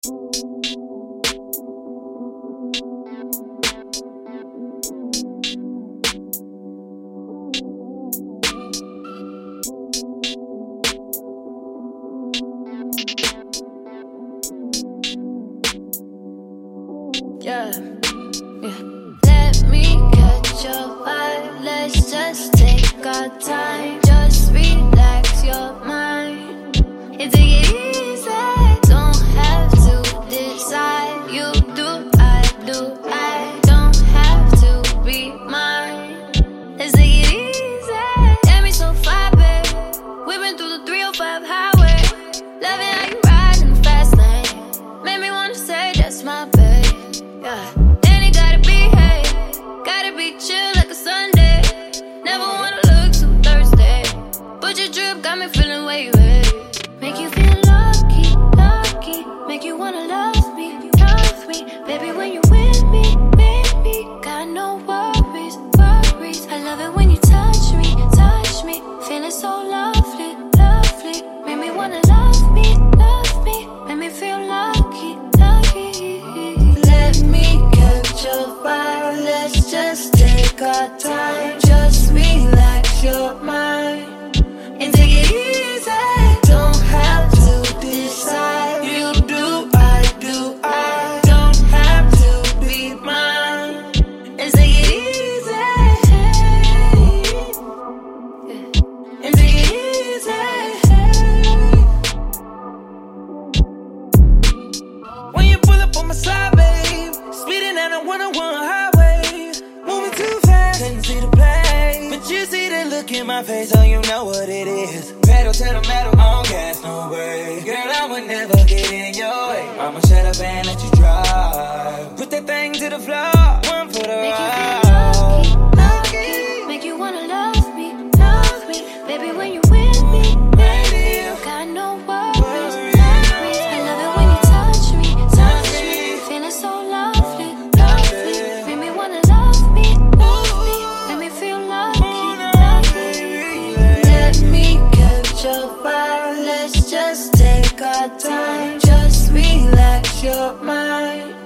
Yeah. Let me catch your vibe. Let's just take our time. Just relax your mind and take it easy. Don't have to decide. You do, I do. I don't have to be mine. Let's take it easy. Damn, me so far, babe. Whipping through the 305 highway. Loving how you ride in the fast lane. Made me wanna say that's my babe. Yeah. And it gotta be, hey, gotta be chill like a Sunday. Never wanna look too thirsty, but your drip got me feeling way. Make you feel lucky, lucky. Make you wanna love me, baby, when you with me, baby. Got no worries, worries. I love it when you touch me. Feeling so lovely, lovely. Make me wanna love me. Make me feel lucky, lucky. Let me catch your vibe. Let's just take our time. Just relax your mind and take it easy. Don't have to decide. You do, I do. I don't have to be mine. Let's take it easy. And take it easy. When you pull up on my side, babe, speeding down a 101 highway, moving too fast, couldn't see the play, but you see the look in my face, so you know what it is. Pedal to the metal, on gas, no way. Girl, I would never get in your way. I'ma shut up and let you drive. Put that thing to the floor, one for the ride. Lucky, make you wanna love me, baby, when you with me, baby. Got no worries, worries. I love it when you touch me. Feeling so lovely, lovely. Make me wanna love me. Make me feel lucky, lucky. Let me catch your vibe. Let's just take our time. Just relax your mind